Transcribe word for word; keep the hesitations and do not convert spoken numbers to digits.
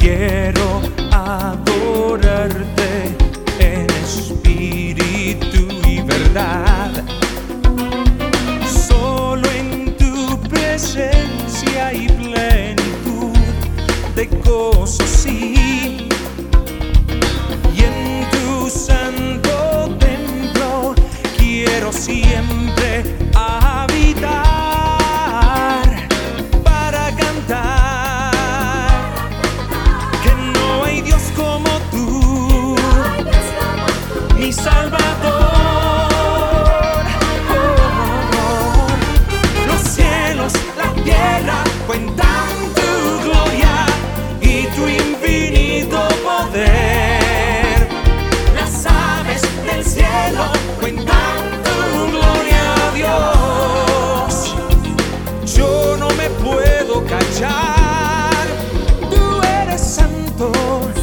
Quiero adorarte en espíritu y verdad. Solo en tu presencia hay plenitud de gozo, sí. Y en tu santo templo quiero siempre habitar para cantar que no hay Dios como tú, mi Salvador. Oh, oh. Los cielos, la tierra cuentan tu gloria y tu infinito poder. Las aves del cielo cuentan tu gloria, Dios. Yo no me puedo callar, tú eres santo.